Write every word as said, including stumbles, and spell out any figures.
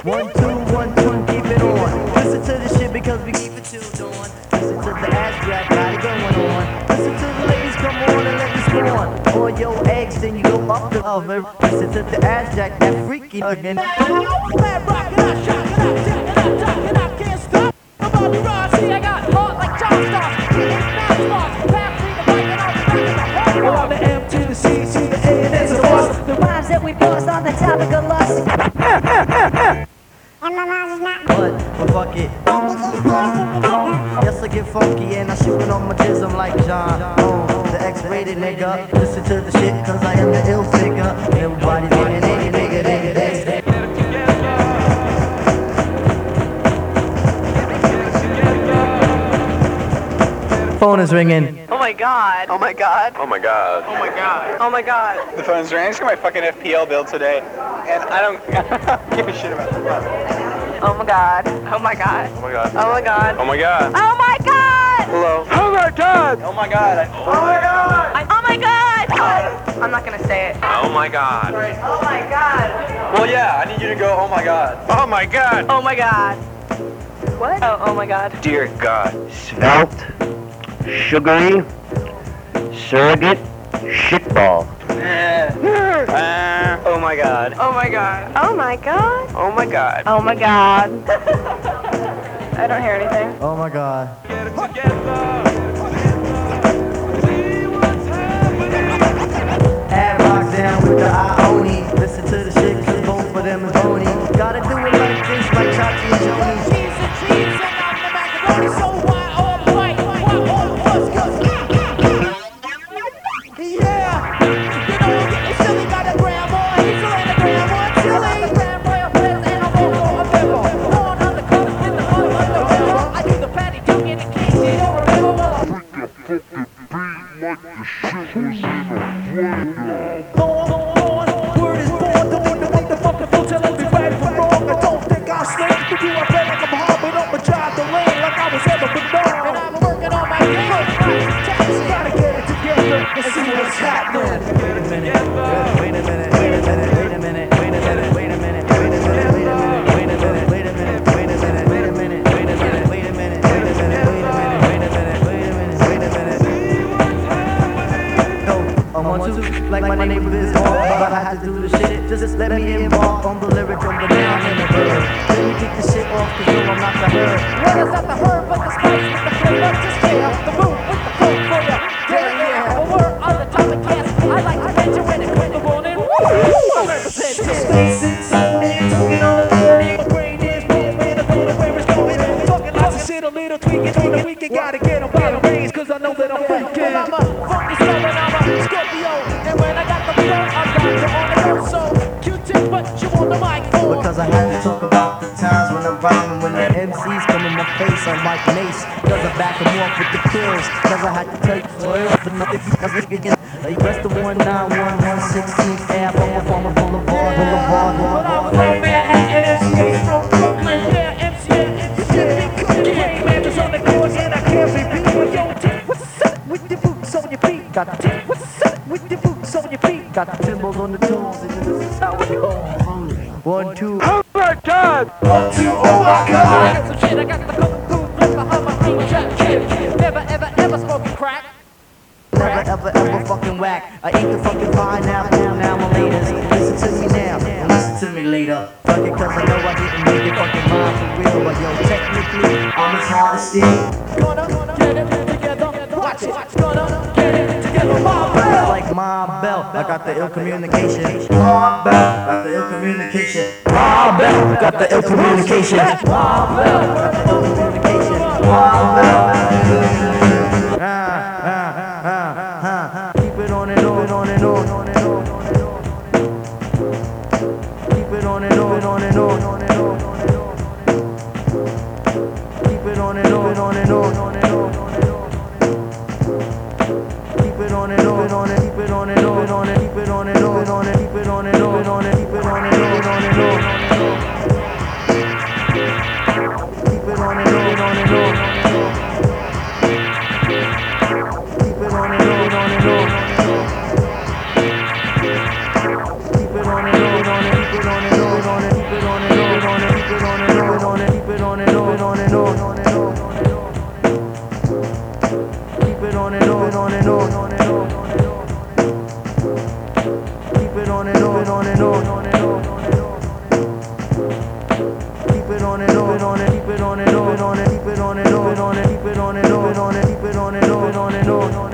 One, two, one, two, keep it on. Listen to this shit because we keep it till dawn. Listen to the ass jack, got it going on. Listen to the ladies come on and let me spawn. Or your eggs, then you go up the oven. Listen to the ass jack, that freaky again. Man, rock it out, shock it out, jack it out, jack it out, can't stop. Nobody ride, see I got heart like John Stars. It's fast pass me the mic and I'll be back in the hard. The M to the C, to the A and S to the us. The rhymes that we forced on the topic of lust. But, but fuck it. Yes, I get funky and I shoot it on my jism like John. Oh, the X-rated nigga. Listen to the shit cause I am the ill figure. Everybody's getting nigga, nigga, nigga, nigga. Phone is ringing. Oh my god. Oh my god. Oh my god. Oh my god. Oh my god. The phone's ringing. I just got my fucking F P L bill today, and I don't, I don't give a shit about the phone. Oh my god. Oh my god. Oh my god. Oh my god. Oh my god. Oh my god. Hello. Oh my god. Oh my god. I, oh my god. I, oh my god. I'm not gonna say it. Oh my god. Oh my god. Well, yeah. I need you to go. Oh my god. Oh my god. Oh my god. What? Oh, oh my god. Dear God. Svelte, sugary, surrogate, shitball. Uh, oh my god. Oh my god. Oh my god. Oh my god. Oh my god. I don't hear anything. Oh my god. Add rocks down with the Ioni. Listen to the shit cause both of them is bony. Gotta do it like this, like Chachi and Joni. Cheese and cheese and I'm the macaroni. So why all white? Why all us? Cause yeah, you know I'm getting silly. Got a grandma, he's still in a grandma chili. Grandma, friends, and I'm all a pimple. Born undercover in the hood undercover. I do the patty duke in the case you don't remember. Word is born, don't need to make the fucking fool tell us right from wrong. I don't think I'll slip to you. I play like I'm hard, but I'm a job to lane like I was ever been known. And I'm working on my game. Gotta get it together and see what's happening. Wait a minute. Wait a minute. Wait a minute. Wait a minute. Wait a minute. Wait a minute. Wait a minute. Wait a minute. Wait a minute. Wait a minute. Wait a minute. Wait a minute. Wait a minute. Wait a minute. Wait a minute. Wait a minute. Wait a minute. Wait a minute. No, I want to like my neighbor is hard, but I have to do the shit. Just let me embark on the lyric from the man in the bird. Let me kick the shit off, cause no, I'm not the herd. What is not the herb, but the spice with the flavor. Just clear the room with the coke for ya. Yeah, yeah. A word on the topic, yes. I like to mention when it comes to morning. Woo! I represent the spaces. My brain is moving, I don't know where it's going. Talking lots of shit, a little tweaking on the weekend. Gotta get them by the reins, cause I know that I'm freaking. I'm a funky soul and I'm a Scorpio. And when I got the flow, I got you on the road. So Q-tip, what you on the mic for? Because I had to talk about the times when I'm rhyming, when the M Cs come in my face, I'm like Mace. Cause I back them off with the pills. Cause I had to tell you swerve for nothing because we can get like rest of one nine one one sixteenth Ave on the former Boulevard, Boulevard, But I was Boulevard. on there at M C A from Brooklyn. Yeah, M C A, you should be cooking. Man, it's on the course and I can't repeat. But yo, Tim, what's up with your boots on your feet? Got the Tim, what's up with your boots on your feet? got the timbals on the toes, and this is how it goes. One, two. Oh my god. One, two, oh my God! I got some shit, I got the coke, cool, flip behind my green trap kid. Never, ever, ever smoking crack. Never, ever, ever fucking whack. I eat the fucking pineapple, now I'm laters. Listen to me now, and listen to me later. Fuck it, cause I know I didn't make it fucking mine for real. But yo, technically, I'm as hard as steel. Gonna get it together, watch it. Gonna get it together, my bell. Like my bell, I got the ill communication. My bell, got the ill communication. My bell, got the ill communication. My bell, got the ill communication. My bell. Ah, ah, ah, ah, ah. Keep it on and on, on and on, on and on, on and on. Keep it on and on, on and on, on and on, on and on. Keep it on and on, on and on, on and on, on and on. Keep it on and on, on and keep it on and on, on and keep it on and on, on and keep it on and on, on and keep it on and on, on and on, on and on. Keep it on and on, on and on, on and on. Keep it on and on, on and on, on and on. Keep it on and on, on and keep it on and on, on and keep it on and on, on on, on and on, on and on. Keep it on and on, on and on, on and on. Keep it on and on, on and on, on and on. Keep it on and on, on and keep it on and on, on and keep it on and on, on and keep it on and on, on and keep it on and on, on and on.